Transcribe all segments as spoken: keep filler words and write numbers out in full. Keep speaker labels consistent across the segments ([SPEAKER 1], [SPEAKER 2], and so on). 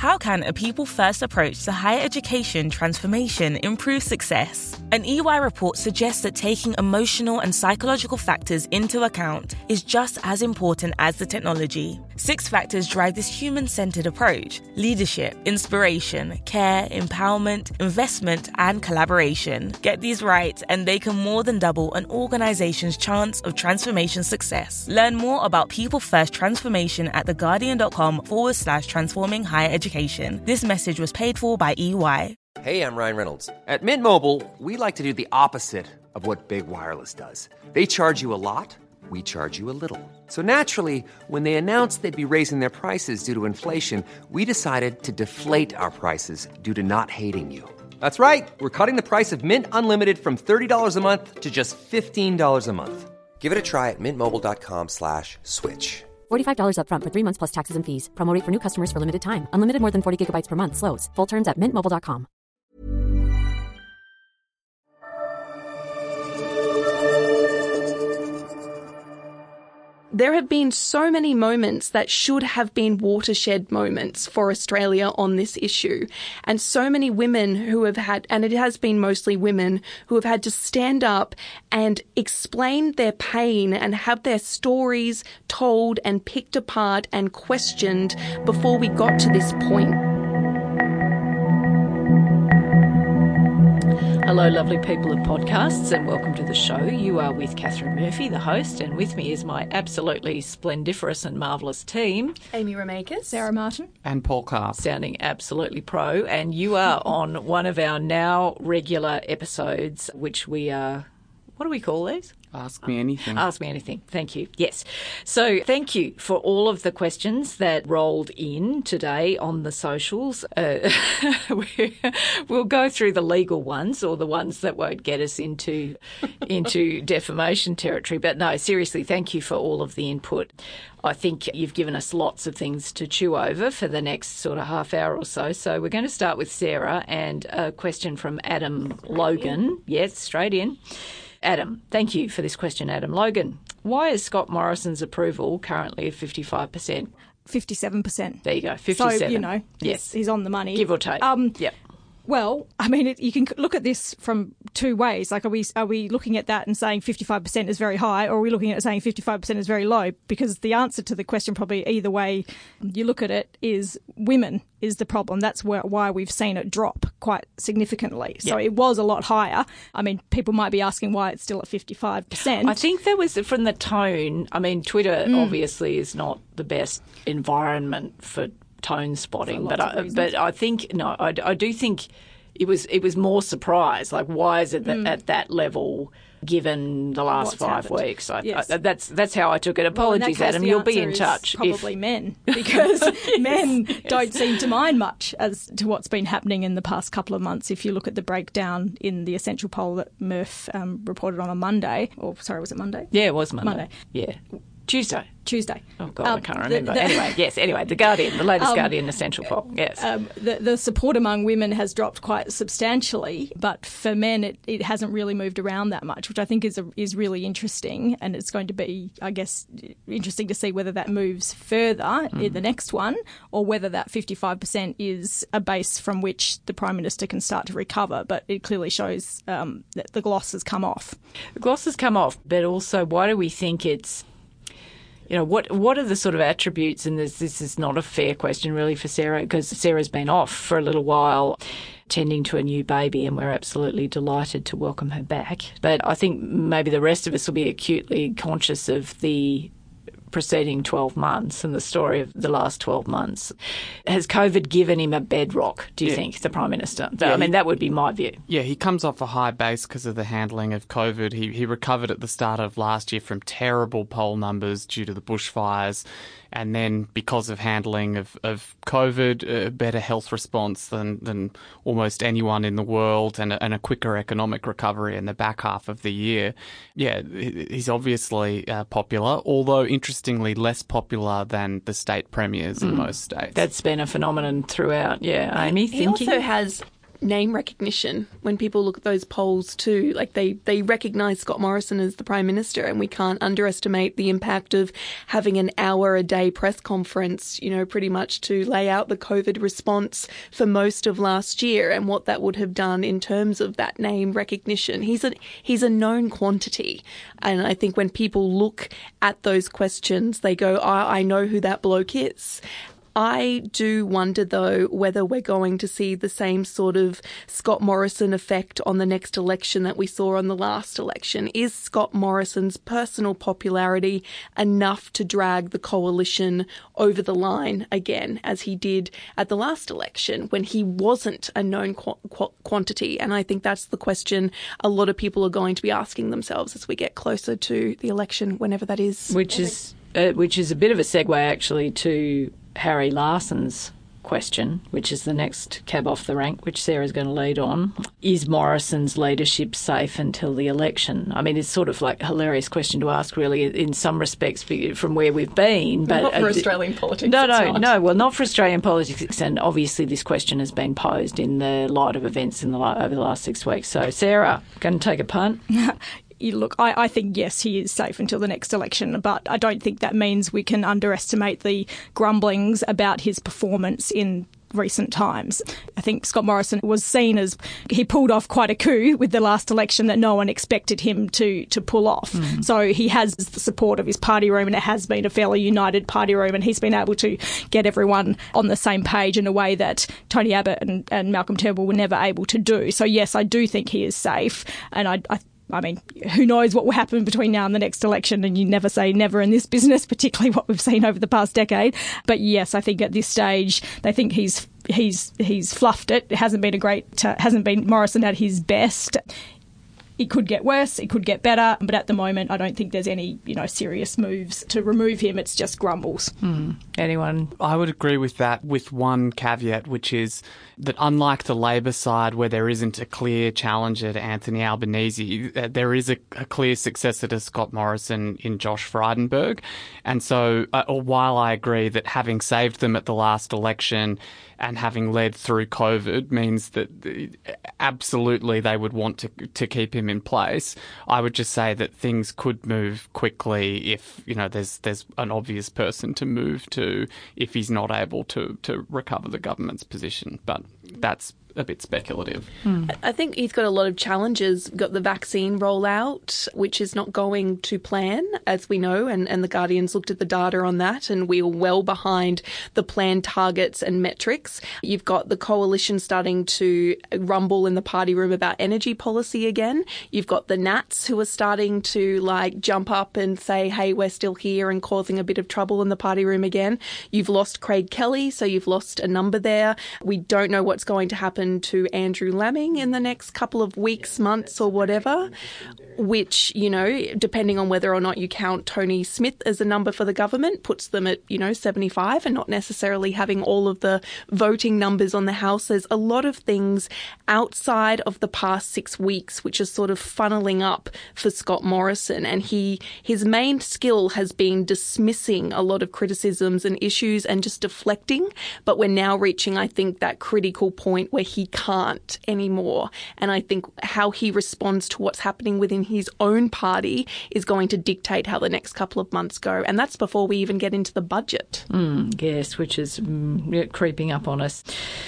[SPEAKER 1] How can a people-first approach to higher education transformation improve success? An E Y report suggests that taking emotional and psychological factors into account is just as important as the technology. Six factors drive this human-centered approach: leadership, inspiration, care, empowerment, investment, and collaboration. Get these right, and they can more than double an organization's chance of transformation success. Learn more about people-first transformation at theguardian.com forward slash transforming higher education. This message was paid for by E Y.
[SPEAKER 2] Hey, I'm Ryan Reynolds. At Mint Mobile, we like to do the opposite of what Big Wireless does. They charge you a lot, we charge you a little. So naturally, when they announced they'd be raising their prices due to inflation, we decided to deflate our prices due to not hating you. That's right. We're cutting the price of Mint Unlimited from thirty dollars a month to just fifteen dollars a month. Give it a try at mintmobile.com slash switch.
[SPEAKER 3] forty-five dollars up front for three months plus taxes and fees. Promo rate for new customers for limited time. Unlimited more than forty gigabytes per month. Slows full terms at mint mobile dot com.
[SPEAKER 4] There have been so many moments that should have been watershed moments for Australia on this issue, and so many women who have had, and it has been mostly women, who have had to stand up and explain their pain and have their stories told and picked apart and questioned before we got to this point.
[SPEAKER 5] Hello, lovely people of podcasts, and welcome to the show. You are with Catherine Murphy, the host, and with me is my absolutely splendiferous and marvellous team.
[SPEAKER 4] Amy Ramakis.
[SPEAKER 6] Sarah Martin.
[SPEAKER 7] And Paul Carr.
[SPEAKER 5] Sounding absolutely pro. And you are on one of our now regular episodes, which we are... What do we call these?
[SPEAKER 7] Ask Me Anything.
[SPEAKER 5] Ask Me Anything. Thank you. Yes. So thank you for all of the questions that rolled in today on the socials. Uh, we'll go through the legal ones, or the ones that won't get us into into defamation territory. But no, seriously, thank you for all of the input. I think you've given us lots of things to chew over for the next sort of half hour or so. So we're going to start with Sarah, and a question from Adam Logan. Yes, straight in. Adam, thank you for this question, Adam Logan. Why is Scott Morrison's approval currently at fifty-five percent?
[SPEAKER 6] fifty-seven percent.
[SPEAKER 5] There you go, fifty-seven.
[SPEAKER 6] So, you know,
[SPEAKER 5] yes.
[SPEAKER 6] he's, he's on the money.
[SPEAKER 5] Give or take.
[SPEAKER 6] Um,
[SPEAKER 5] yep.
[SPEAKER 6] Well, I mean, it, you can look at this from two ways. Like, are we are we looking at that and saying fifty-five percent is very high, or are we looking at it saying fifty-five percent is very low? Because the answer to the question, probably either way you look at it, is women is the problem. That's where, why we've seen it drop quite significantly. So
[SPEAKER 5] yep.
[SPEAKER 6] It was a lot higher. I mean, people might be asking why it's still at fifty-five percent.
[SPEAKER 5] I think there was, from the tone, I mean, Twitter mm. obviously is not the best environment for tone spotting, but I, but I think, no, I, I do think it was it was more surprise. Like, why is it that mm. at that level, given the last
[SPEAKER 6] What's
[SPEAKER 5] five
[SPEAKER 6] happened.
[SPEAKER 5] weeks? I,
[SPEAKER 6] yes.
[SPEAKER 5] I, that's that's how I took it. Apologies,
[SPEAKER 6] well, in that case,
[SPEAKER 5] Adam.
[SPEAKER 6] the
[SPEAKER 5] You'll be in
[SPEAKER 6] answer is
[SPEAKER 5] touch.
[SPEAKER 6] Probably
[SPEAKER 5] if...
[SPEAKER 6] men, because
[SPEAKER 5] yes,
[SPEAKER 6] men
[SPEAKER 5] yes.
[SPEAKER 6] don't seem to mind much as to what's been happening in the past couple of months. If you look at the breakdown in the Essential poll that Murph um, reported on on Monday, or sorry, was it Monday?
[SPEAKER 5] Yeah, it was Monday.
[SPEAKER 6] Monday.
[SPEAKER 5] Yeah. Tuesday.
[SPEAKER 6] Tuesday.
[SPEAKER 5] Oh, God,
[SPEAKER 6] um,
[SPEAKER 5] I can't remember.
[SPEAKER 6] The, the,
[SPEAKER 5] anyway, yes, anyway, The Guardian, the latest
[SPEAKER 6] um,
[SPEAKER 5] Guardian Essential poll, yes.
[SPEAKER 6] Um, the, the support among women has dropped quite substantially, but for men it, it hasn't really moved around that much, which I think is a, is really interesting, and it's going to be, I guess, interesting to see whether that moves further mm. in the next one, or whether that fifty-five percent is a base from which the Prime Minister can start to recover. But it clearly shows um, that the gloss has come off.
[SPEAKER 5] The gloss has come off, but also why do we think it's... You know, what what are the sort of attributes, and this, this is not a fair question really for Sarah, because Sarah's been off for a little while tending to a new baby, and we're absolutely delighted to welcome her back. But I think maybe the rest of us will be acutely conscious of the preceding twelve months and the story of the last twelve months. Has COVID given him a bedrock, do you yeah. think, the Prime Minister? Yeah, I mean, he, that would be my view.
[SPEAKER 7] Yeah, he comes off a high base because of the handling of COVID. He, he recovered at the start of last year from terrible poll numbers due to the bushfires. And then because of handling of, of COVID, a better health response than, than almost anyone in the world, and a, and a quicker economic recovery in the back half of the year. Yeah, he's obviously uh, popular, although interestingly less popular than the state premiers mm. in most states.
[SPEAKER 5] That's been a phenomenon throughout. Yeah, Amy,
[SPEAKER 4] he
[SPEAKER 5] thinking?
[SPEAKER 4] also has name recognition. When people look at those polls too, like they, they recognise Scott Morrison as the Prime Minister, and we can't underestimate the impact of having an hour a day press conference, you know, pretty much to lay out the COVID response for most of last year and what that would have done in terms of that name recognition. He's a, he's a known quantity. And I think when people look at those questions, they go, I, I know who that bloke is. I do wonder, though, whether we're going to see the same sort of Scott Morrison effect on the next election that we saw on the last election. Is Scott Morrison's personal popularity enough to drag the coalition over the line again, as he did at the last election when he wasn't a known qu- qu- quantity? And I think that's the question a lot of people are going to be asking themselves as we get closer to the election, whenever that is.
[SPEAKER 5] Which is, uh, which is a bit of a segue, actually, to Harry Larson's question, which is the next cab off the rank, which Sarah's going to lead on. Is Morrison's leadership safe until the election? I mean, it's sort of like a hilarious question to ask, really, in some respects, from where we've been. But
[SPEAKER 4] not for
[SPEAKER 5] uh,
[SPEAKER 4] Australian politics.
[SPEAKER 5] No, no,
[SPEAKER 4] not.
[SPEAKER 5] no. Well, not for Australian politics. And obviously this question has been posed in the light of events in the over the last six weeks. So, Sarah, going to take a punt?
[SPEAKER 6] Look, I, I think, yes, he is safe until the next election, but I don't think that means we can underestimate the grumblings about his performance in recent times. I think Scott Morrison was seen as he pulled off quite a coup with the last election that no one expected him to to pull off. Mm. So he has the support of his party room, and it has been a fairly united party room, and he's been able to get everyone on the same page in a way that Tony Abbott and, and Malcolm Turnbull were never able to do. So yes, I do think he is safe, and I, I I mean, who knows what will happen between now and the next election, and you never say never in this business, particularly what we've seen over the past decade. But yes, I think at this stage they think he's he's he's fluffed it. It hasn't been a great, uh, hasn't been Morrison at his best. It could get worse, it could get better, but at the moment I don't think there's any, you know, serious moves to remove him. It's just grumbles.
[SPEAKER 5] Mm. Anyone?
[SPEAKER 7] I would agree with that, with one caveat, which is that unlike the Labor side, where there isn't a clear challenger to Anthony Albanese, there is a, a clear successor to Scott Morrison in Josh Frydenberg. And so uh, while I agree that having saved them at the last election and having led through COVID means that absolutely they would want to to keep him in place, I would just say that things could move quickly if, you know, there's there's an obvious person to move to if he's not able to, to recover the government's position. But that's a bit speculative.
[SPEAKER 4] Hmm. I think he's got a lot of challenges. Got the vaccine rollout, which is not going to plan, as we know, and, and the Guardian's looked at the data on that, and we are well behind the planned targets and metrics. You've got the coalition starting to rumble in the party room about energy policy again. You've got the Nats who are starting to like jump up and say, hey, we're still here, and causing a bit of trouble in the party room again. You've lost Craig Kelly, so you've lost a number there. We don't know what's going to happen to Andrew Laming in the next couple of weeks, months or whatever, which, you know, depending on whether or not you count Tony Smith as a number for the government, puts them at, you know, seventy-five and not necessarily having all of the voting numbers on the House. There's a lot of things outside of the past six weeks which are sort of funneling up for Scott Morrison, and he his main skill has been dismissing a lot of criticisms and issues and just deflecting, but we're now reaching, I think, that critical point where he can't anymore. And I think how he responds to what's happening within his own party is going to dictate how the next couple of months go. And that's before we even get into the budget.
[SPEAKER 5] Mm, yes, which is mm, creeping up on us.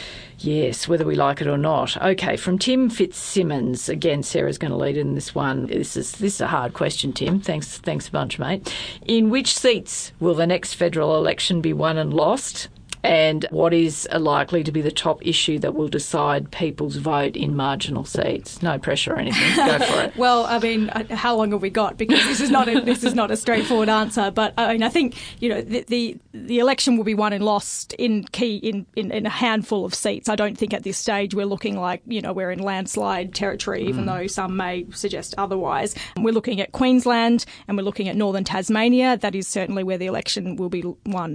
[SPEAKER 5] Yes, whether we like it or not. Okay, from Tim Fitzsimmons. Again, Sarah's going to lead in this one. This is this is a hard question, Tim. Thanks, thanks a bunch, mate. In which seats will the next federal election be won and lost? And what is likely to be the top issue that will decide people's vote in marginal seats? No pressure or anything. Go for it.
[SPEAKER 6] Well, I mean, how long have we got? Because this is not a, this is not a straightforward answer. But I mean, I think, you know, the the, the election will be won and lost in key in, in, in a handful of seats. I don't think at this stage we're looking like, you know, we're in landslide territory, even mm. though some may suggest otherwise. We're looking at Queensland and we're looking at Northern Tasmania. That is certainly where the election will be won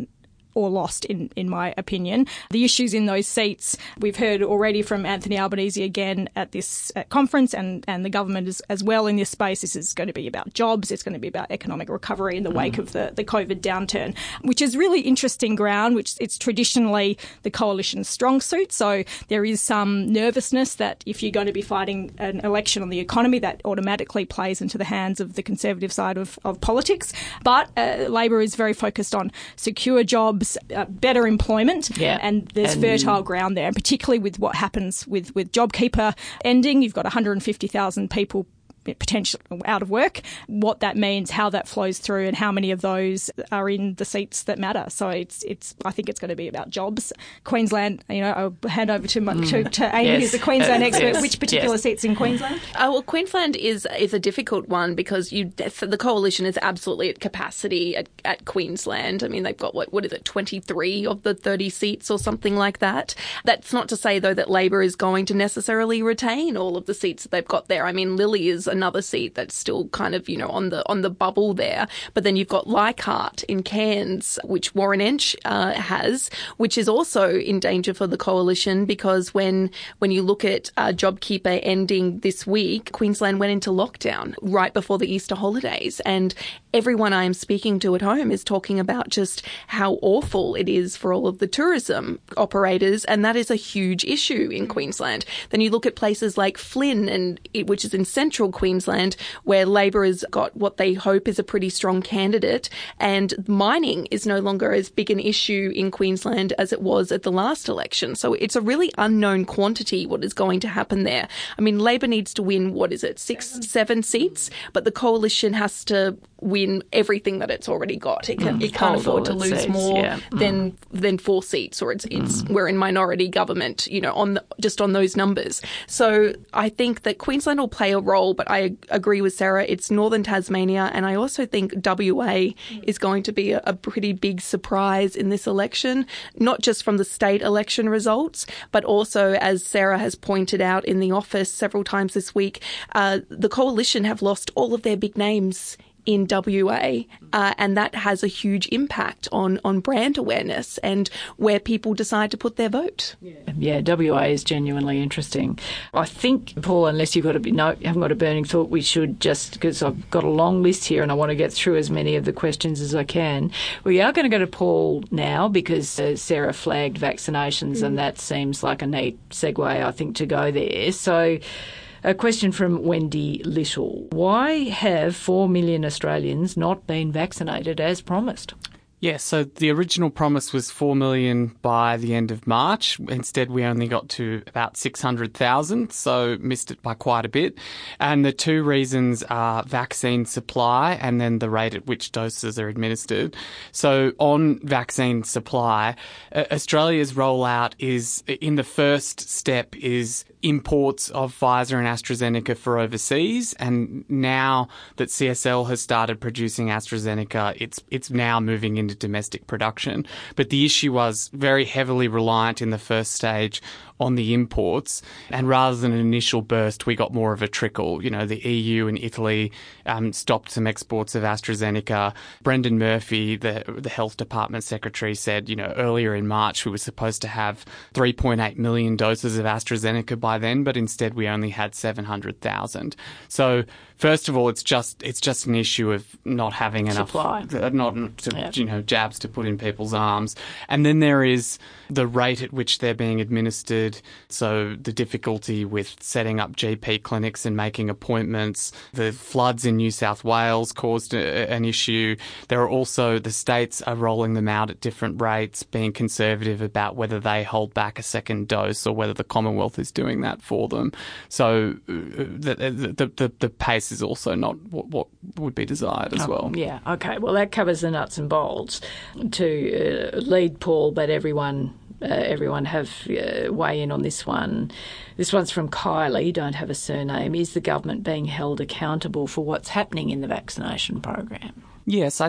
[SPEAKER 6] or lost, in, in my opinion. The issues in those seats, we've heard already from Anthony Albanese again at this uh, conference, and, and the government is, as well in this space. This is going to be about jobs. It's going to be about economic recovery in the wake mm. of the, the COVID downturn, which is really interesting ground, which it's traditionally the coalition's strong suit. So there is some nervousness that if you're going to be fighting an election on the economy, that automatically plays into the hands of the Conservative side of, of politics. But uh, Labor is very focused on secure jobs, Uh, better employment,
[SPEAKER 5] yeah.
[SPEAKER 6] and there's
[SPEAKER 5] and
[SPEAKER 6] fertile ground there, and particularly with what happens with, with JobKeeper ending. You've got one hundred fifty thousand people potentially out of work, what that means, how that flows through, and how many of those are in the seats that matter. So it's it's. I think it's going to be about jobs. Queensland, you know, I'll hand over to, my, mm. to, to Amy,
[SPEAKER 5] yes.
[SPEAKER 6] who's the Queensland
[SPEAKER 5] uh,
[SPEAKER 6] expert.
[SPEAKER 5] Yes.
[SPEAKER 6] Which particular
[SPEAKER 5] yes.
[SPEAKER 6] seats in Queensland?
[SPEAKER 4] Uh, well, Queensland is is a difficult one because you the coalition is absolutely at capacity at, at Queensland. I mean, they've got, what what is it, twenty-three of the thirty seats or something like that. That's not to say, though, that Labor is going to necessarily retain all of the seats that they've got there. I mean, Lilly is another seat that's still kind of, you know, on the on the bubble there. But then you've got Leichhardt in Cairns, which Warren Entsch uh, has, which is also in danger for the coalition, because when when you look at uh, JobKeeper ending this week, Queensland went into lockdown right before the Easter holidays, and everyone I am speaking to at home is talking about just how awful it is for all of the tourism operators, and that is a huge issue in Queensland. Then you look at places like Flynn, and it, which is in central Queensland, where Labor has got what they hope is a pretty strong candidate, and mining is no longer as big an issue in Queensland as it was at the last election. So it's a really unknown quantity what is going to happen there. I mean, Labor needs to win, what is it, six, seven, seven seats, but the coalition has to win everything that it's already got. It, can, mm, it can't afford to lose seats, more yeah. than mm. than four seats, or it's it's mm. we're in minority government, you know, on the, just on those numbers. So I think that Queensland will play a role, but I agree with Sarah. It's Northern Tasmania, and I also think W A mm. is going to be a, a pretty big surprise in this election, not just from the state election results, but also, as Sarah has pointed out in the office several times this week, uh, the coalition have lost all of their big names in W A, uh, and that has a huge impact on, on brand awareness and where people decide to put their vote.
[SPEAKER 5] Yeah. yeah, W A is genuinely interesting. I think, Paul, unless you've got a, no, you haven't got a burning thought, we should just, because I've got a long list here and I want to get through as many of the questions as I can. We are going to go to Paul now because uh, Sarah flagged vaccinations, mm. and that seems like a neat segue, I think, to go there. So, a question from Wendy Little. Why have four million Australians not been vaccinated as promised?
[SPEAKER 7] Yeah, so the original promise was four million by the end of March. Instead, we only got to about six hundred thousand, so missed it by quite a bit. And the two reasons are vaccine supply and then the rate at which doses are administered. So on vaccine supply, uh, Australia's rollout is, in the first step, is imports of Pfizer and AstraZeneca for overseas, and now that C S L has started producing AstraZeneca, it's it's now moving into domestic production. But the issue was very heavily reliant in the first stage on the imports, and rather than an initial burst, we got more of a trickle. You know, the E U and Italy um, stopped some exports of AstraZeneca. Brendan Murphy, the the Health Department Secretary, said, you know, earlier in March we were supposed to have three point eight million doses of AstraZeneca by then, but instead we only had seven hundred thousand. So first of all, it's just it's just an issue of not having enough
[SPEAKER 5] supply,
[SPEAKER 7] not to,
[SPEAKER 5] yep.
[SPEAKER 7] you know, jabs to put in people's arms, and then there is the rate at which they're being administered. So the difficulty with setting up G P clinics and making appointments. The floods in New South Wales caused a, an issue. There are also, the states are rolling them out at different rates, being conservative about whether they hold back a second dose or whether the Commonwealth is doing that for them. So the the, the, the pace is also not what, what would be desired as
[SPEAKER 5] oh,
[SPEAKER 7] well.
[SPEAKER 5] Yeah, okay. Well, that covers the nuts and bolts. To uh, lead Paul, but everyone... Uh, everyone have uh, weigh in on this one. This one's from Kylie, don't have a surname. Is the government being held accountable for what's happening in the vaccination program?
[SPEAKER 7] Yes, I think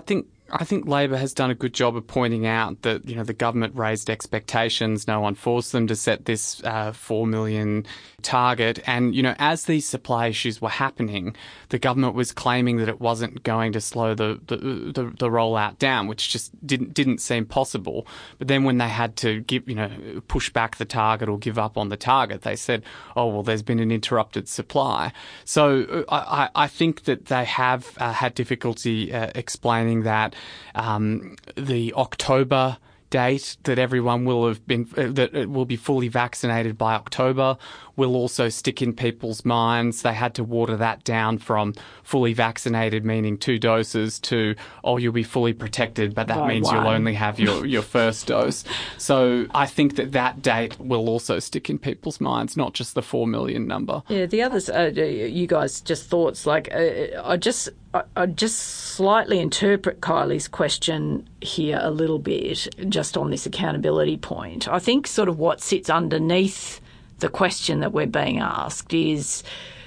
[SPEAKER 7] I think Labor has done a good job of pointing out that, you know, the government raised expectations. No one forced them to set this uh, four million target. And, you know, as these supply issues were happening, the government was claiming that it wasn't going to slow the, the, the, the rollout down, which just didn't didn't seem possible. But then when they had to give, you know, push back the target or give up on the target, they said, oh, well, there's been an interrupted supply. So I, I think that they have uh, had difficulty uh, explaining that um, the October date that everyone will have been, uh, that it will be fully vaccinated by October will also stick in people's minds. They had to water that down from fully vaccinated, meaning two doses, to, oh, you'll be fully protected, but that by means one. You'll only have your, your first dose. So I think that that date will also stick in people's minds, not just the four million number.
[SPEAKER 5] Yeah, the others, uh, you guys, just thoughts, like, uh, I just, I, I just slightly interpret Kylie's question here a little bit, just on this accountability point. I think sort of what sits underneath the question that we're being asked is,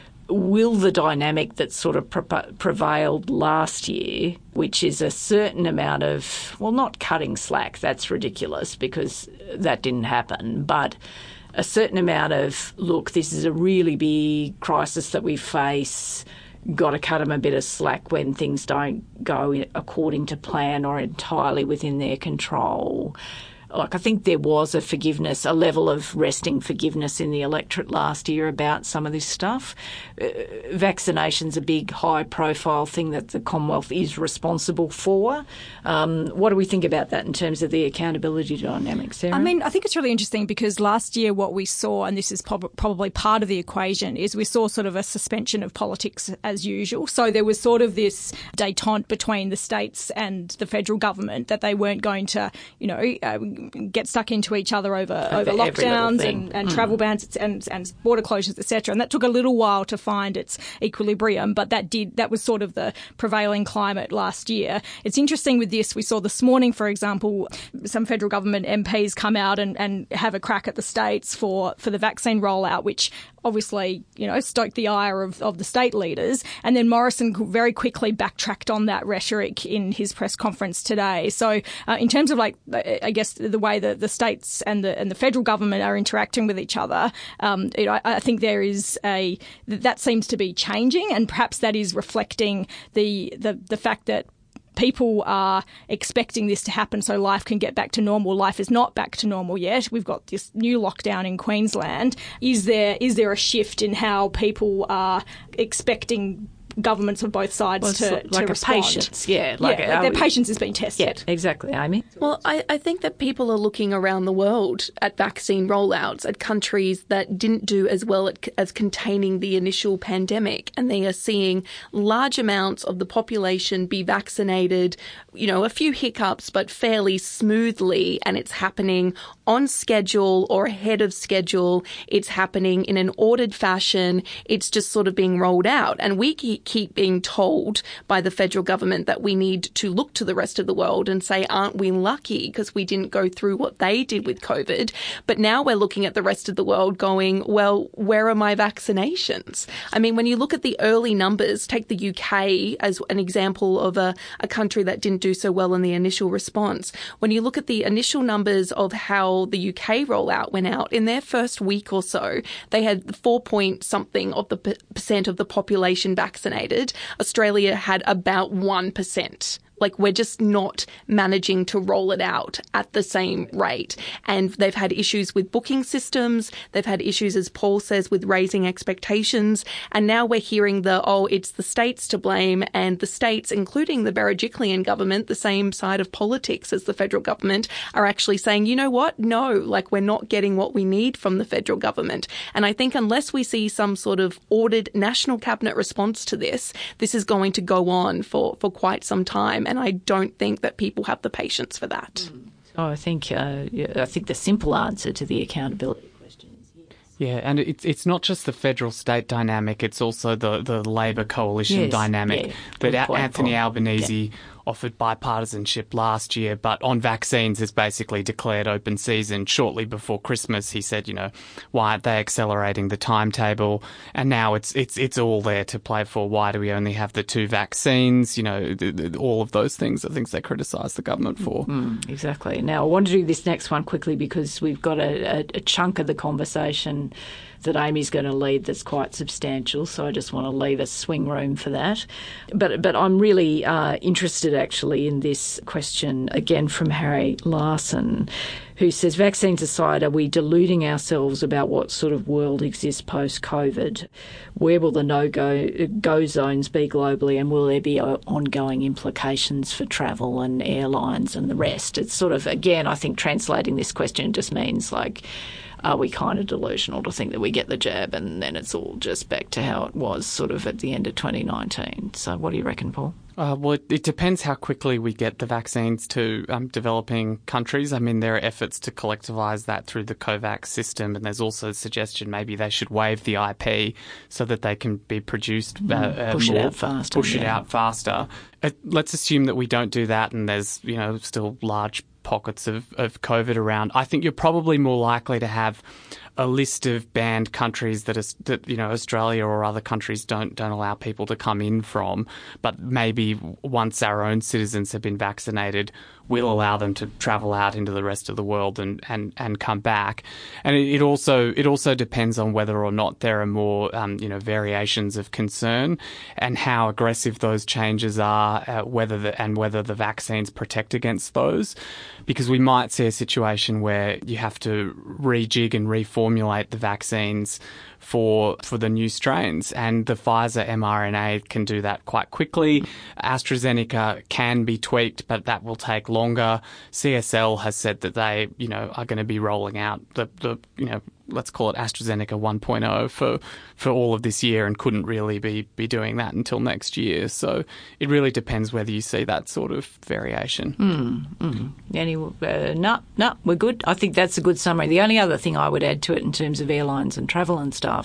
[SPEAKER 5] will the dynamic that sort of pre- prevailed last year, which is a certain amount of, well, not cutting slack, that's ridiculous because that didn't happen, but a certain amount of, look, this is a really big crisis that we face, got to cut them a bit of slack when things don't go according to plan or entirely within their control. Like, I think there was a forgiveness, a level of resting forgiveness in the electorate last year about some of this stuff. Uh, vaccination's a big, high-profile thing that the Commonwealth is responsible for. Um, what do we think about that in terms of the accountability dynamics, Sarah?
[SPEAKER 6] I mean, I think it's really interesting because last year what we saw, and this is prob- probably part of the equation, is we saw sort of a suspension of politics as usual. So there was sort of this détente between the states and the federal government that they weren't going to, you know, uh, get stuck into each other over, over, over lockdowns and, and mm. travel bans and, and border closures, et cetera. And that took a little while to find its equilibrium, but that did that was sort of the prevailing climate last year. It's interesting with this. We saw this morning, for example, some federal government M Ps come out and, and have a crack at the states for, for the vaccine rollout, which obviously, you know, stoked the ire of, of the state leaders. And then Morrison very quickly backtracked on that rhetoric in his press conference today. So uh, in terms of, like, I guess the way that the states and the and the federal government are interacting with each other, um, you know, I, I think there is a, that seems to be changing, and perhaps that is reflecting the the, the fact that people are expecting this to happen so life can get back to normal. Life is not back to normal yet. We've got this new lockdown in Queensland. Is there is there a shift in how people are expecting governments of both sides
[SPEAKER 5] well,
[SPEAKER 6] to,
[SPEAKER 5] like, like
[SPEAKER 6] to respond?
[SPEAKER 5] Patience, yeah. Like,
[SPEAKER 6] yeah, like their we, patience has been tested.
[SPEAKER 5] Yeah, exactly, Amy.
[SPEAKER 4] Well, I, I think that people are looking around the world at vaccine rollouts, at countries that didn't do as well at, as containing the initial pandemic, and they are seeing large amounts of the population be vaccinated, you know, a few hiccups, but fairly smoothly, and it's happening on schedule or ahead of schedule. It's happening in an ordered fashion. It's just sort of being rolled out. And we keep keep being told by the federal government that we need to look to the rest of the world and say, aren't we lucky because we didn't go through what they did with COVID? But now we're looking at the rest of the world going, well, where are my vaccinations? I mean, when you look at the early numbers, take the U K as an example of a, a country that didn't do so well in the initial response. When you look at the initial numbers of how the U K rollout went out, in their first week or so, they had four point something of the percent of the population vaccinated. Australia had about one percent. Like, we're just not managing to roll it out at the same rate. And they've had issues with booking systems. They've had issues, as Paul says, with raising expectations. And now we're hearing the, oh, it's the states to blame. And the states, including the Berejiklian government, the same side of politics as the federal government, are actually saying, you know what? No, like, we're not getting what we need from the federal government. And I think unless we see some sort of ordered national cabinet response to this, this is going to go on for, for quite some time. And I don't think that people have the patience for that.
[SPEAKER 5] Oh, I think uh, I think the simple answer to the accountability question is yes.
[SPEAKER 7] Yeah, and it's it's not just the federal-state dynamic; it's also the, the Labor coalition
[SPEAKER 5] yes,
[SPEAKER 7] dynamic
[SPEAKER 5] yeah,
[SPEAKER 7] that
[SPEAKER 5] a-
[SPEAKER 7] Anthony Albanese
[SPEAKER 5] yeah.
[SPEAKER 7] offered bipartisanship last year, but on vaccines has basically declared open season shortly before Christmas. He said, you know, why aren't they accelerating the timetable? And now it's it's it's all there to play for. Why do we only have the two vaccines? You know, the, the, all of those things are things they criticise the government for.
[SPEAKER 5] Mm, exactly. Now, I want to do this next one quickly because we've got a, a, a chunk of the conversation that Amy's going to lead that's quite substantial, so I just want to leave a swing room for that. But but I'm really uh, interested actually in this question again from Harry Larson, who says, vaccines aside, are we deluding ourselves about what sort of world exists post-COVID? Where will the no-go go zones be globally, and will there be ongoing implications for travel and airlines and the rest? It's sort of, again, I think translating this question just means like, are we kind of delusional to think that we get the jab and then it's all just back to how it was sort of at the end of twenty nineteen? So what do you reckon, Paul?
[SPEAKER 7] Uh, well, it, it depends how quickly we get the vaccines to um, developing countries. I mean, there are efforts to collectivise that through the COVAX system, and there's also a suggestion maybe they should waive the I P so that they can be produced uh,
[SPEAKER 5] mm, push
[SPEAKER 7] uh, more,
[SPEAKER 5] it out faster.
[SPEAKER 7] Push
[SPEAKER 5] yeah.
[SPEAKER 7] it out faster. Uh, let's assume that we don't do that, and there's you know still large pockets of, of COVID around. I think you're probably more likely to have a list of banned countries that, is, that you know Australia or other countries don't don't allow people to come in from, but maybe once our own citizens have been vaccinated, we'll allow them to travel out into the rest of the world and, and, and come back. And it, it also it also depends on whether or not there are more um, you know variations of concern and how aggressive those changes are, uh, whether the, and whether the vaccines protect against those, because we might see a situation where you have to rejig and reform formulate the vaccines for for the new strains, and the Pfizer mRNA can do that quite quickly. AstraZeneca can be tweaked, but that will take longer. C S L has said that they, you know, are going to be rolling out the, the you know, let's call it AstraZeneca one point oh for for all of this year, and couldn't really be be doing that until next year. So it really depends whether you see that sort of variation.
[SPEAKER 5] Mm, mm. Any, uh, no, no, we're good. I think that's a good summary. The only other thing I would add to it in terms of airlines and travel and stuff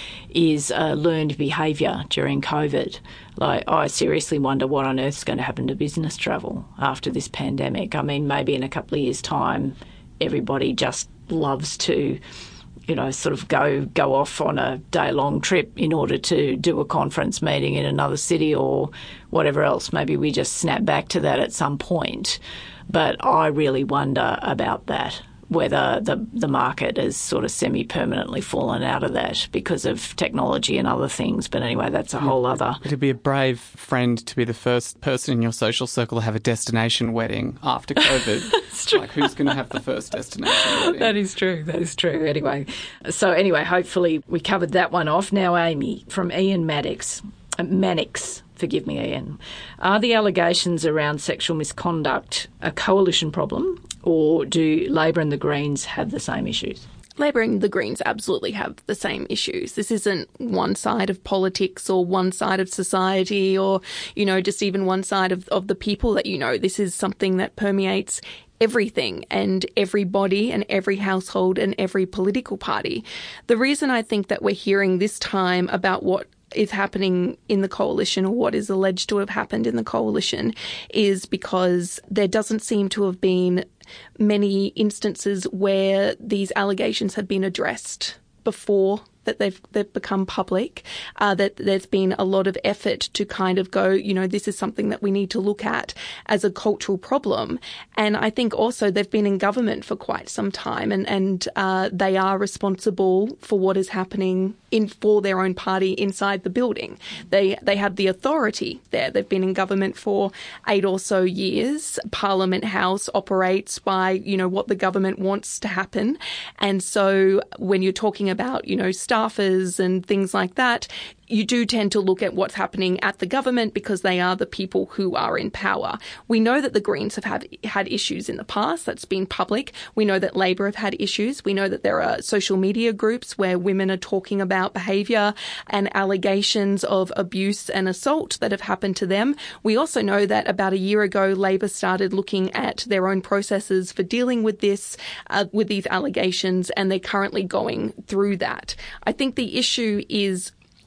[SPEAKER 5] is uh, learned behaviour during COVID. Like, I seriously wonder what on earth's going to happen to business travel after this pandemic. I mean, maybe in a couple of years' time, everybody just loves to, you know, sort of go go off on a day-long trip in order to do a conference meeting in another city or whatever else. Maybe we just snap back to that at some point. But I really wonder about that, whether the the market has sort of semi-permanently fallen out of that because of technology and other things. But anyway, that's a whole other...
[SPEAKER 7] It'd be a brave friend to be the first person in your social circle to have a destination wedding after COVID.
[SPEAKER 5] That's true.
[SPEAKER 7] Like, who's going to have the first destination wedding?
[SPEAKER 5] That is true. That is true. Anyway, so anyway, hopefully we covered that one off. Now, Amy, from Ian Maddox, uh, Mannix, forgive me, Ian, are the allegations around sexual misconduct a coalition problem, or do Labor and the Greens have the same issues?
[SPEAKER 4] Labor and the Greens absolutely have the same issues. This isn't one side of politics or one side of society or, you know, just even one side of, of the people that you know. This is something that permeates everything and everybody and every household and every political party. The reason I think that we're hearing this time about what is happening in the coalition or what is alleged to have happened in the coalition is because there doesn't seem to have been many instances where these allegations had been addressed before that they've they've become public, uh, that there's been a lot of effort to kind of go, you know, this is something that we need to look at as a cultural problem. And I think also they've been in government for quite some time, and, and uh, they are responsible for what is happening in for their own party inside the building. They they have the authority there. They've been in government for eight or so years. Parliament House operates by, you know, what the government wants to happen. And so when you're talking about, you know, staffers and things like that, you do tend to look at what's happening at the government because they are the people who are in power. We know that the Greens have had, had issues in the past. That's been public. We know that Labor have had issues. We know that there are social media groups where women are talking about behaviour and allegations of abuse and assault that have happened to them. We also know that about a year ago, Labor started looking at their own processes for dealing with this, uh, with these allegations, and they're currently going through that. I think the issue is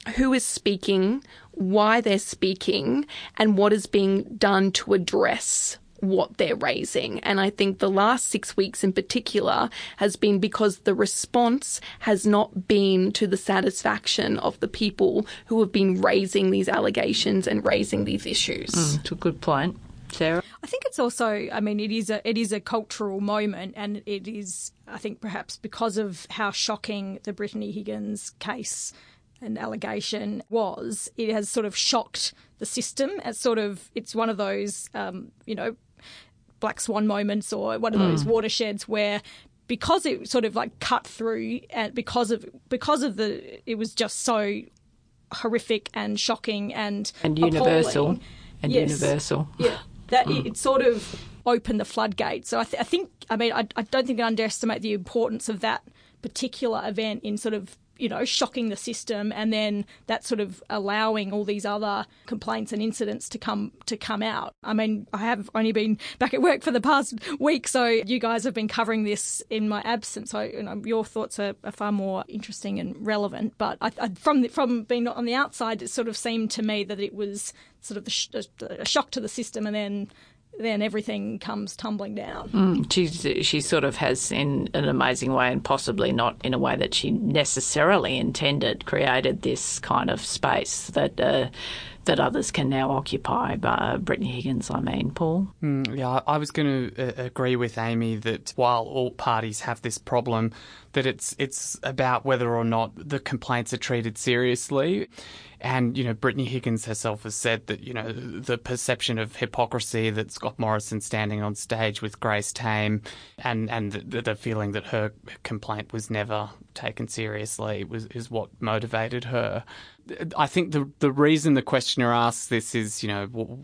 [SPEAKER 4] who is speaking, why they're speaking, and what is being done to address what they're raising. And I think the last six weeks in particular has been because the response has not been to the satisfaction of the people who have been raising these allegations and raising these issues.
[SPEAKER 5] Mm, it's a good point. Sarah?
[SPEAKER 6] I think it's also, I mean, it is a it is a cultural moment, and it is, I think, perhaps because of how shocking the Brittany Higgins case and allegation was, it has sort of shocked the system as sort of, it's one of those, um, you know, black swan moments or one of those mm. watersheds where because it sort of like cut through and because of because of the it was just so horrific and shocking and
[SPEAKER 5] and universal
[SPEAKER 6] appalling.
[SPEAKER 5] and
[SPEAKER 6] yes.
[SPEAKER 5] universal.
[SPEAKER 6] Yeah, that mm. it sort of opened the floodgates. So I, th- I think, I mean, I, I don't think I underestimate the importance of that particular event in sort of, you know, shocking the system, and then that sort of allowing all these other complaints and incidents to come to come out. I mean, I have only been back at work for the past week, so you guys have been covering this in my absence. So you know, your thoughts are, are far more interesting and relevant. But I, I, from the, from being on the outside, it sort of seemed to me that it was sort of the sh- a shock to the system, and then. then everything comes tumbling down.
[SPEAKER 5] Mm, she, she sort of has, in an amazing way, and possibly not in a way that she necessarily intended, created this kind of space that uh, that others can now occupy. Uh, Brittany Higgins, I mean, Paul?
[SPEAKER 7] Mm, yeah, I was going to uh, agree with Amy that while all parties have this problem, that it's it's about whether or not the complaints are treated seriously. And, you know, Brittany Higgins herself has said that, you know, the perception of hypocrisy that Scott Morrison standing on stage with Grace Tame and, and the, the feeling that her complaint was never taken seriously was is what motivated her. I think the the reason the questioner asks this is, you know,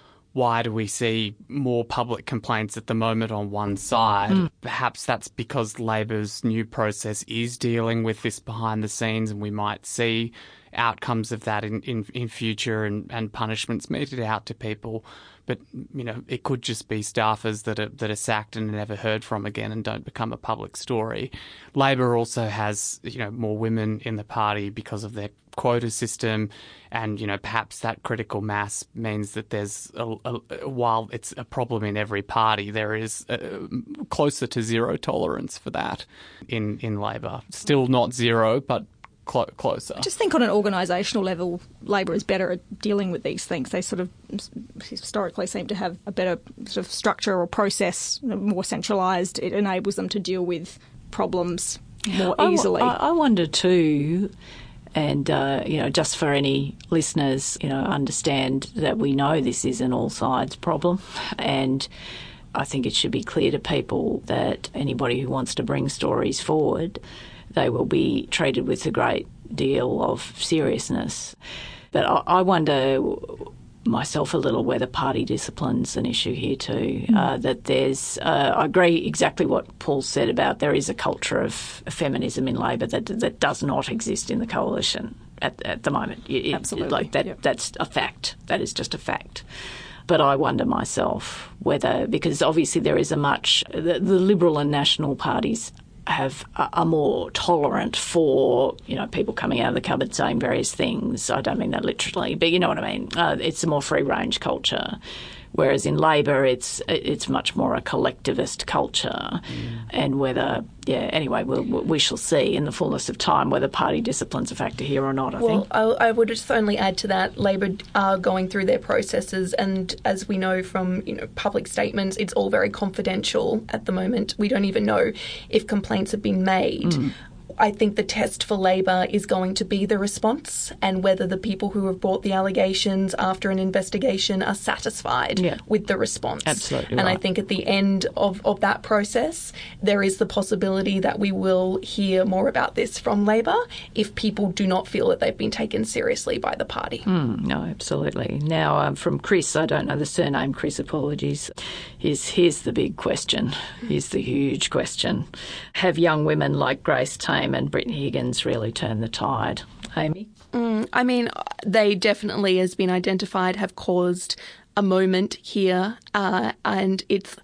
[SPEAKER 7] why do we see more public complaints at the moment on one side? Mm. Perhaps that's because Labor's new process is dealing with this behind the scenes, and we might see outcomes of that in, in, in future and, and punishments meted out to people. But, you know, it could just be staffers that are, that are sacked and never heard from again and don't become a public story. Labor also has, you know, more women in the party because of their quota system, and, you know, perhaps that critical mass means that there's, a, a, while it's a problem in every party, there is a, closer to zero tolerance for that in, in Labor. Still not zero, but closer.
[SPEAKER 6] I just think on an organisational level, Labor is better at dealing with these things. They sort of historically seem to have a better sort of structure or process, more centralised. It enables them to deal with problems more easily.
[SPEAKER 5] I, I wonder too, and, uh, you know, just for any listeners, you know, understand that we know this is an all sides problem, and I think it should be clear to people that anybody who wants to bring stories forward, they will be treated with a great deal of seriousness. But I, I wonder myself a little whether party discipline's an issue here too. Mm. Uh, that there's, uh, I agree exactly what Paul said about there is a culture of feminism in Labor that that does not exist in the coalition at, at the moment. It,
[SPEAKER 6] Absolutely.
[SPEAKER 5] Like that,
[SPEAKER 6] yep.
[SPEAKER 5] That's a fact. That is just a fact. But I wonder myself whether, because obviously there is a much, the, the Liberal and National parties have are more tolerant for, you know, people coming out of the cupboard saying various things. I don't mean that literally, but you know what I mean. Uh, it's a more free-range culture, whereas in Labor it's it's much more a collectivist culture. Mm. And whether, yeah, anyway, we'll, we shall see in the fullness of time whether party discipline's a factor here or not, I
[SPEAKER 4] well,
[SPEAKER 5] think.
[SPEAKER 4] Well, I, I would just only add to that, Labor are going through their processes, and as we know from, you know, public statements, it's all very confidential at the moment. We don't even know if complaints have been made. Mm. I think the test for Labor is going to be the response and whether the people who have brought the allegations after an investigation are satisfied
[SPEAKER 5] yeah.
[SPEAKER 4] with the response.
[SPEAKER 5] Absolutely
[SPEAKER 4] And
[SPEAKER 5] right.
[SPEAKER 4] I think at the end of, of that process, there is the possibility that we will hear more about this from Labor if people do not feel that they've been taken seriously by the party.
[SPEAKER 5] Mm, no, absolutely. Now, um, from Chris, I don't know the surname, Chris, apologies. Here's, here's the big question. Here's the huge question. Have young women like Grace Tame and Brittany Higgins really turned the tide? Amy?
[SPEAKER 4] Mm, I mean, they definitely, as been identified, have caused a moment here, uh, and it's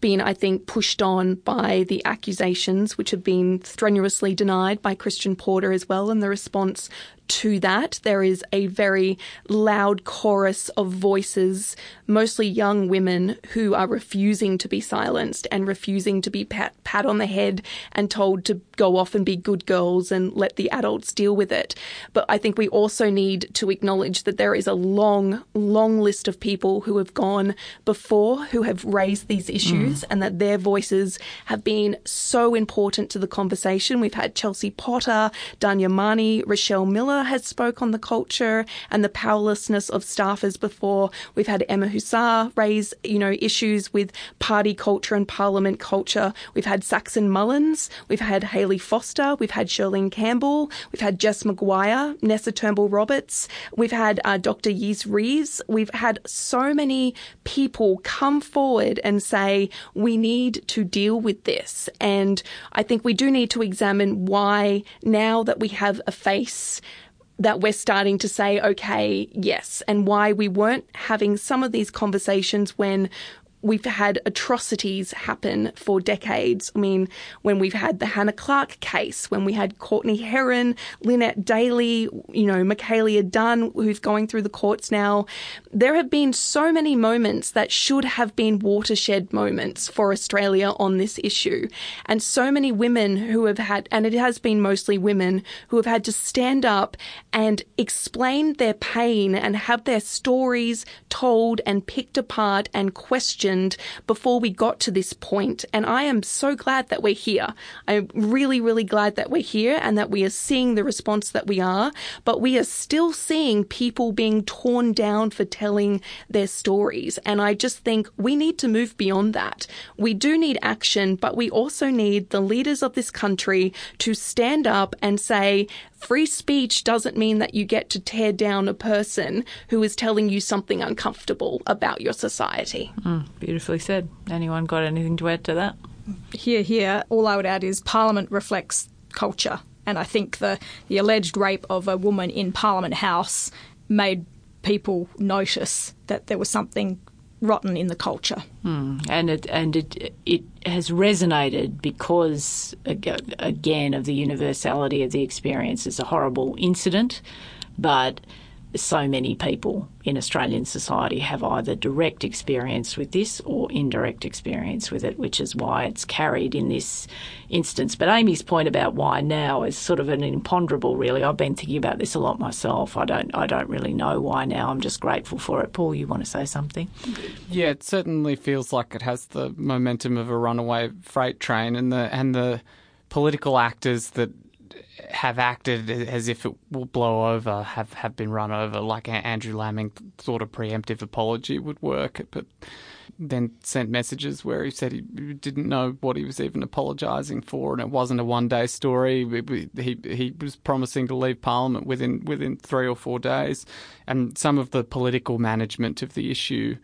[SPEAKER 4] been, I think, pushed on by the accusations, which have been strenuously denied by Christian Porter as well, and the response to that. There is a very loud chorus of voices, mostly young women, who are refusing to be silenced and refusing to be pat, pat on the head and told to go off and be good girls and let the adults deal with it. But I think we also need to acknowledge that there is a long, long list of people who have gone before who have raised these issues mm. and that their voices have been so important to the conversation. We've had Chelsea Potter, Danya Mani, Rochelle Miller has spoke on the culture and the powerlessness of staffers before. We've had Emma Hussar raise, you know, issues with party culture and parliament culture. We've had Saxon Mullins. We've had Hayley Foster. We've had Shirlene Campbell. We've had Jess Maguire, Nessa Turnbull Roberts. We've had uh, Doctor Yees Reeves. We've had so many people come forward and say, we need to deal with this. And I think we do need to examine why, now that we have a face, that we're starting to say, okay, yes, and why we weren't having some of these conversations when we've had atrocities happen for decades. I mean, when we've had the Hannah Clark case, when we had Courtney Heron, Lynette Daly, you know, Michaelia Dunn, who's going through the courts now, there have been so many moments that should have been watershed moments for Australia on this issue. And so many women who have had, and it has been mostly women, who have had to stand up and explain their pain and have their stories told and picked apart and questioned before we got to this point. And I am so glad that we're here. I'm really, really glad that we're here and that we are seeing the response that we are, but we are still seeing people being torn down for telling their stories. And I just think we need to move beyond that. We do need action, but we also need the leaders of this country to stand up and say, free speech doesn't mean that you get to tear down a person who is telling you something uncomfortable about your society.
[SPEAKER 5] Mm, beautifully said. Anyone got anything to add to that?
[SPEAKER 6] Here, here. All I would add is Parliament reflects culture. And I think the, the alleged rape of a woman in Parliament House made people notice that there was something rotten in the culture.
[SPEAKER 5] Mm. And it and it it has resonated because, again, of the universality of the experience. It's a horrible incident, but so many people in Australian society have either direct experience with this or indirect experience with it, which is why it's carried in this instance. But Amy's point about why now is sort of an imponderable, really. I've been thinking about this a lot myself. I don't I don't really know why now. I'm just grateful for it. Paul, you want to say something?
[SPEAKER 7] Yeah, it certainly feels like it has the momentum of a runaway freight train, and the and the political actors that have acted as if it will blow over have, have been run over, like Andrew Laming thought a preemptive apology would work, but then sent messages where he said he didn't know what he was even apologising for, and it wasn't a one-day story. He he was promising to leave Parliament within within three or four days, and some of the political management of the issue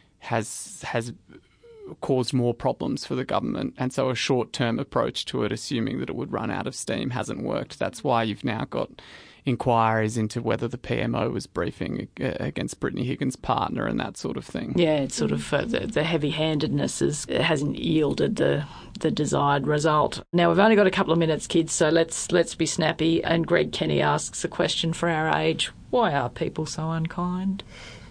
[SPEAKER 7] has has caused more problems for the government, and so a short-term approach to it, assuming that it would run out of steam, hasn't worked. That's why you've now got inquiries into whether the P M O was briefing against Brittany Higgins' partner and that sort of thing.
[SPEAKER 5] Yeah, it's sort of uh, the, the heavy-handedness is, it hasn't yielded the the desired result. Now, we've only got a couple of minutes, kids, so let's let's be snappy. And Greg Kenny asks a question for our age: why are people so unkind?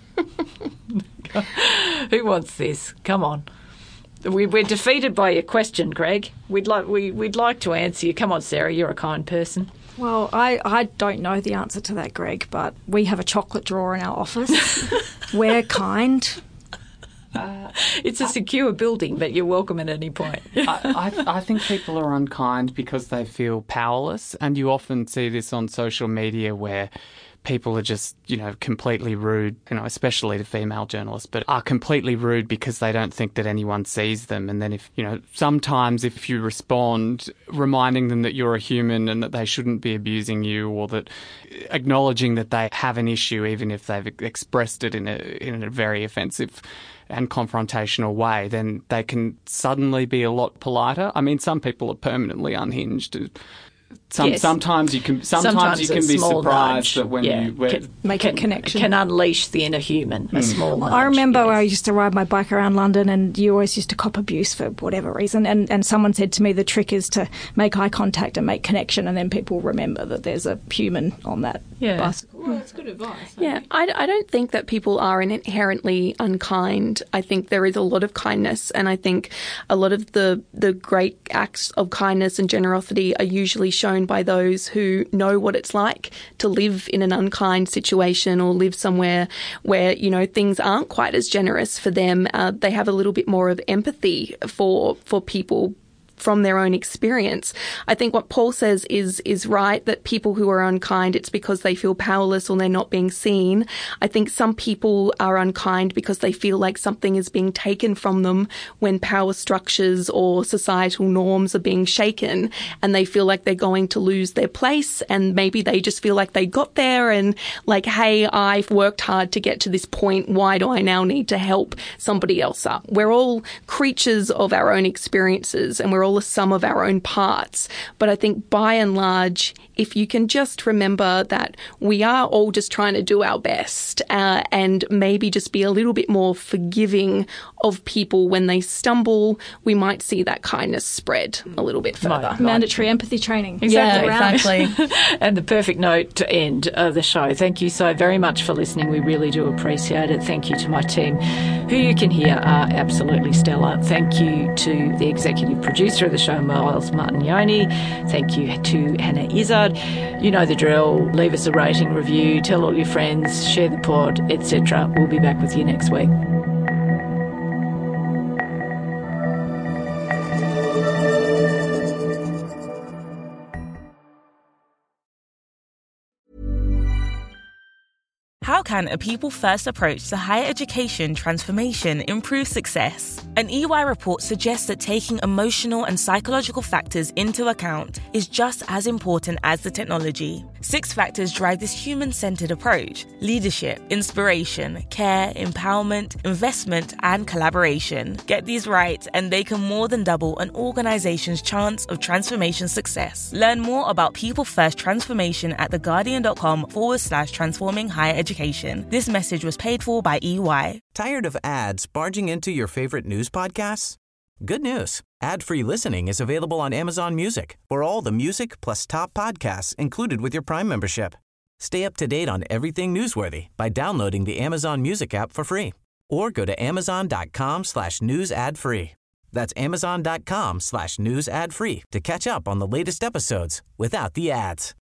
[SPEAKER 5] Who wants this? Come on. We, we're defeated by your question, Greg. We'd like we we'd like to answer you. Come on, Sarah. You're a kind person.
[SPEAKER 6] Well, I, I don't know the answer to that, Greg, but we have a chocolate drawer in our office. We're kind.
[SPEAKER 5] Uh, it's a secure building, but you're welcome at any point.
[SPEAKER 7] I, I, I think people are unkind because they feel powerless, and you often see this on social media where people are just, you know, completely rude, you know, especially to female journalists, but are completely rude because they don't think that anyone sees them. And then if, you know, sometimes if you respond reminding them that you're a human and that they shouldn't be abusing you, or that acknowledging that they have an issue, even if they've expressed it in a in a very offensive and confrontational way, then they can suddenly be a lot politer. I mean, some people are permanently unhinged. Some,
[SPEAKER 5] yes.
[SPEAKER 7] Sometimes you can sometimes, sometimes you can be surprised
[SPEAKER 5] nudge,
[SPEAKER 7] that when
[SPEAKER 5] yeah,
[SPEAKER 7] you when,
[SPEAKER 5] can,
[SPEAKER 6] make
[SPEAKER 5] can,
[SPEAKER 6] a connection
[SPEAKER 5] can unleash the inner human. Mm. A small nudge.
[SPEAKER 6] I remember
[SPEAKER 5] yes.
[SPEAKER 6] when I used to ride my bike around London, and you always used to cop abuse for whatever reason. And, and someone said to me, the trick is to make eye contact and make connection, and then people remember that there's a human on that
[SPEAKER 5] yeah.
[SPEAKER 6] bicycle.
[SPEAKER 5] Well, that's good advice.
[SPEAKER 4] Yeah, I, I don't think that people are inherently unkind. I think there is a lot of kindness, and I think a lot of the, the great acts of kindness and generosity are usually shown by those who know what it's like to live in an unkind situation or live somewhere where, you know, things aren't quite as generous for them. Uh, they have a little bit more of empathy for for people from their own experience. I think what Paul says is is right, that people who are unkind, it's because they feel powerless or they're not being seen. I think some people are unkind because they feel like something is being taken from them when power structures or societal norms are being shaken, and they feel like they're going to lose their place, and maybe they just feel like they got there and like, hey, I've worked hard to get to this point. Why do I now need to help somebody else up? We're all creatures of our own experiences, and we're all the sum of our own parts. But I think by and large, if you can just remember that we are all just trying to do our best uh, and maybe just be a little bit more forgiving of people when they stumble, we might see that kindness spread a little bit further.
[SPEAKER 6] Mandatory empathy training.
[SPEAKER 5] Exactly.
[SPEAKER 4] Yeah, exactly.
[SPEAKER 5] And the perfect note to end uh, the show. Thank you so very much for listening. We really do appreciate it. Thank you to my team, who you can hear are absolutely stellar. Thank you to the executive producer of the show, Miles Martignoni. Thank you to Hannah Izzard. You know the drill. Leave us a rating, review, tell all your friends, share the pod, et cetera. We'll be back with you next week.
[SPEAKER 1] How can a people-first approach to higher education transformation improve success? An E Y report suggests that taking emotional and psychological factors into account is just as important as the technology. Six factors drive this human-centered approach: leadership, inspiration, care, empowerment, investment, and collaboration. Get these right, and they can more than double an organization's chance of transformation success. Learn more about people-first transformation at theguardian.com forward slash transforming higher education. This message was paid for by E Y.
[SPEAKER 8] Tired of ads barging into your favorite news podcasts? Good news. Ad-free listening is available on Amazon Music for all the music plus top podcasts included with your Prime membership. Stay up to date on everything newsworthy by downloading the Amazon Music app for free or go to amazon.com slash news ad free. That's amazon.com slash news ad free to catch up on the latest episodes without the ads.